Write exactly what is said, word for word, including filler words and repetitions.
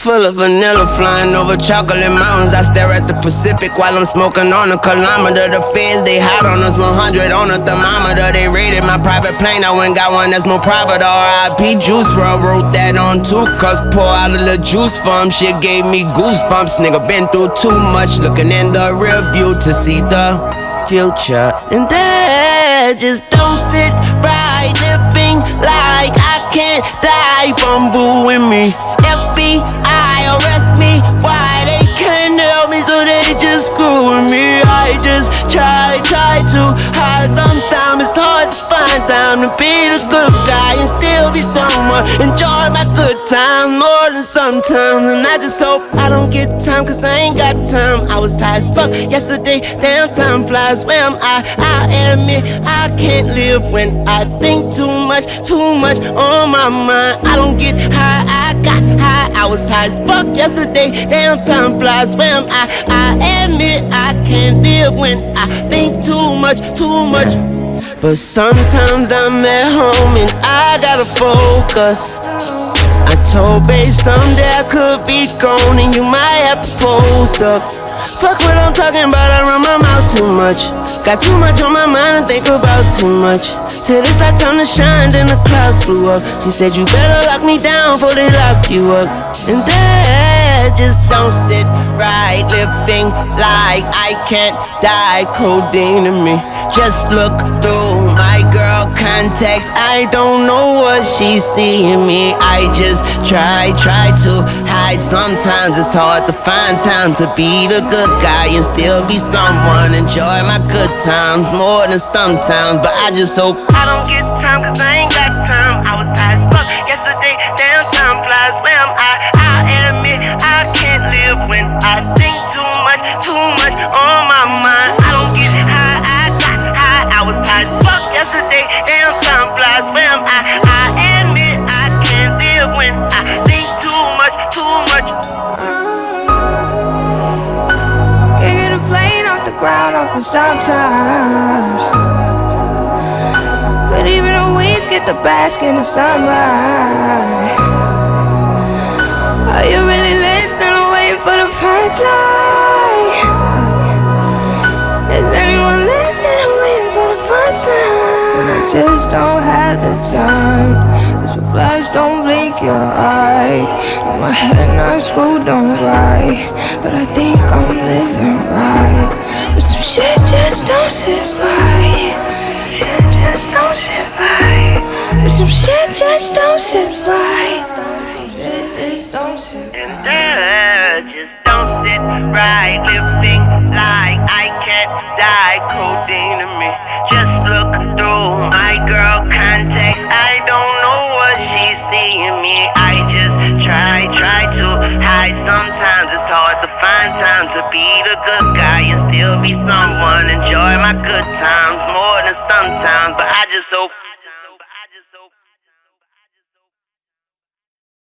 full of vanilla, flying over chocolate mountains. I stare at the Pacific while I'm smoking on a kilometer. The feds, they hot on us, one hundred on a thermometer. They raided my private plane, I went got one that's more private. R I P Juice WRLD, wrote that on two cups. Pour out a little juice for him, shit gave me goosebumps. Nigga been through too much, looking in the rear view to see the future. And that just don't sit right, living like I can't die from booing me. F B I arrest me, why they can't help me, so they just screwing me. I just try, try to hide. Sometimes it's hard to find time to be the good guy and still be someone. Enjoy my good times more than sometimes, and I just hope I don't get time, cause I ain't got time. I was high as fuck yesterday, damn time flies. Where am I? I admit I can't live when I think too much, too much on my mind. I don't get high, I got high. I was high as fuck yesterday, damn time flies. Where am I? I admit I can't live when I think too much, too much. But sometimes I'm at home and I gotta focus. I told babe someday I could be gone and you might have to post up. Fuck what I'm talking about, I run my mouth too much. Got too much on my mind and think about too much. Said it's our time to shine, then the clouds flew up. She said you better lock me down before they lock you up. And that just don't sit right, living like I can't die, codeine to me. Just look through my girl contacts, I don't know what she's seeing me. I just try, try to hide. Sometimes it's hard to find time to be the good guy and still be someone. Enjoy my good times more than sometimes, but I just hope I don't get time, cause I ain't got time. I was high as fuck yesterday, damn time flies. Where am I? I admit I can't live when I think too much, too much on my mind. I don't get high, I got high. I was high as fuck yesterday, damn time flies. Where am I? I admit I can't live when I think too much, too much. Can't get a plane off the ground off of sometimes. But even the weeds get the bask in the sunlight. Are you really listening or waiting for the punchline? Is anyone listening or waiting for the punchline? I just don't have the time. It's a flash, don't blink your eye. In my head not screwed on right, but I think I'm living right. But some shit just don't sit right. It just don't sit right. But some shit just don't sit right. Some shit just don't sit right. And that just don't sit right, living like I can't die, codeine to me. Just look through my girl contacts, I don't know what she's seeing me. I just try, try to hide. Sometimes it's hard to find time to be the good guy and still be someone. Enjoy my good times more than sometimes, but I just hope